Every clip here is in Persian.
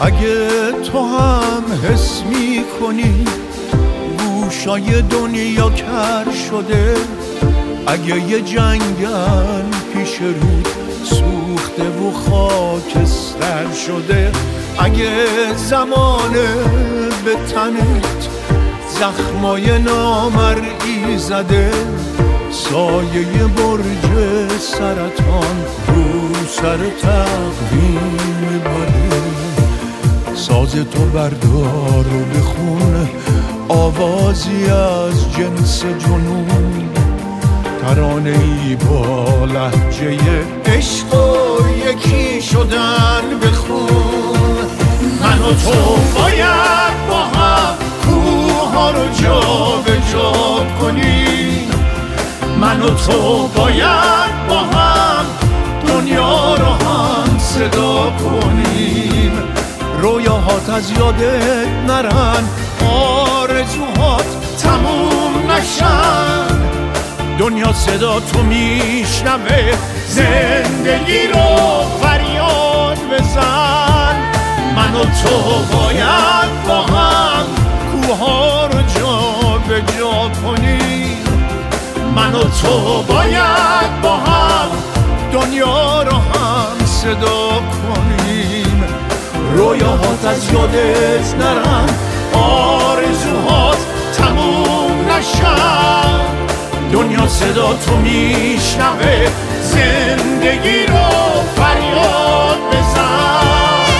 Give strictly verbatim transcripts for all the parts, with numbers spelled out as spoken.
اگه تو هم حس می کنی گوشای دنیا کر شده، اگه یه جنگل پیش رود سوخته و خاکستر شده، اگه زمانه به تنت زخمای نامرئی زده، سایه برج سرطان رو سر تقویم بده، ساز تو بردار و بخون آوازی از جنس جنون، ترانه‌ای با لهجه عشق و یکی شدن بخون. من و تو باید با هم کوه ها رو جا به جا کنیم، من و تو باید با هم دنیا رو هم صدا کنیم. رویاهات از یادت نرن، آرزوهات تموم نشن، دنیا صدا تو میشنوه، زندگی رو فریاد بزن. من و تو باید با هم کوه ها رو جا به جا کنیم، من و تو باید با هم دنیا رو هم صدا کنیم. رویاهات از یادت نرن، آرزوهات تموم نشن، دنیا صدا تو میشنوه، زندگی رو فریاد بزن.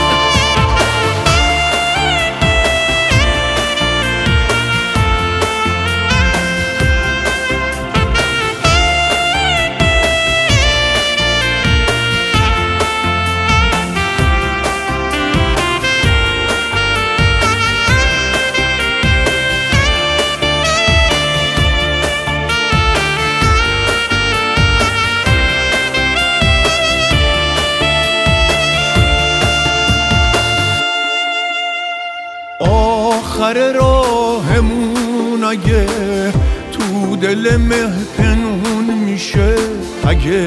آخر راهمون اگه تو دل مه پنهون میشه، اگه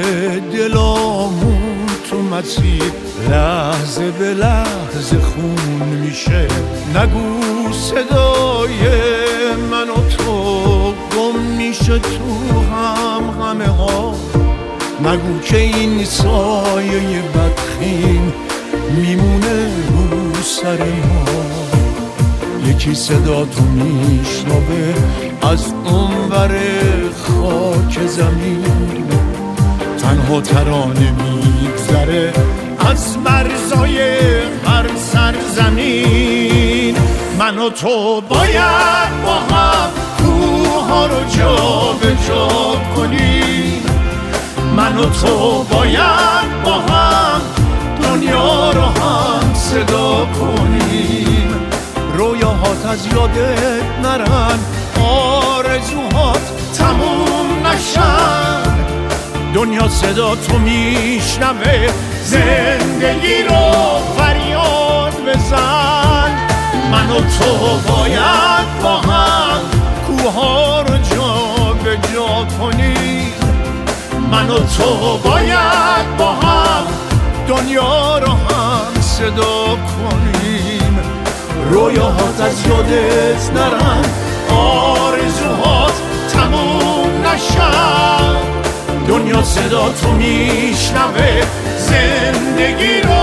دلامون تو مسیر لحظه به لحظه خون میشه، نگو صدای من و تو گم میشه تو هم غمه ها، نگو که این سایه بدخیم میمونه رو سر ما. یکی صدا تو میشنوه از اونور خاک زمین، تنها ترانه میگذره از مرزای هر سرزمین. من و تو باید با هم کوه ها رو جا به جا کنیم، من و تو باید با هم دنیا رو هم صدا کنیم. رویاهات از یادت نرن، آرزوهات تموم نشن، دنیا صدا تو میشنوه، زندگی رو فریاد بزن. من و تو باید با هم کوه ها رو جا به جا کنیم، من و تو باید با هم دنیا رو هم صدا کنیم. رویاهات از یادت نرن، آرزوهات تموم نشن، دنیا صدا تو میشنوه، زندگی رو